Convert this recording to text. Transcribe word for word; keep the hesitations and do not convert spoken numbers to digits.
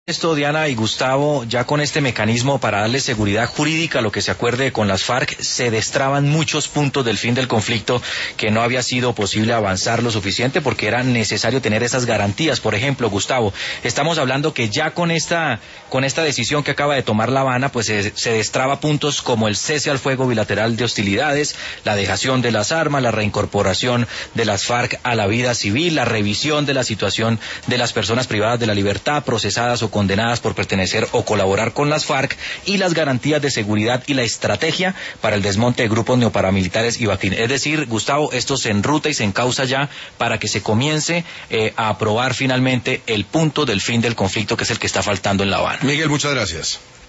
Esto, Diana y Gustavo, ya con este mecanismo para darle seguridad jurídica a lo que se acuerde con las FARC, se destraban muchos puntos del fin del conflicto que no había sido posible avanzar lo suficiente porque era necesario tener esas garantías. Por ejemplo, Gustavo, estamos hablando que ya con esta con esta decisión que acaba de tomar La Habana, pues se, se destraba puntos como el cese al fuego bilateral de hostilidades, la dejación de las armas, la reincorporación de las FARC a la vida civil, la revisión de la situación de las personas privadas de la libertad, procesadas o condenadas por pertenecer o colaborar con las FARC, y las garantías de seguridad y la estrategia para el desmonte de grupos neoparamilitares y Baquín. Es decir, Gustavo, esto se enruta y se encausa ya para que se comience eh, a aprobar finalmente el punto del fin del conflicto, que es el que está faltando en La Habana. Miguel, muchas gracias.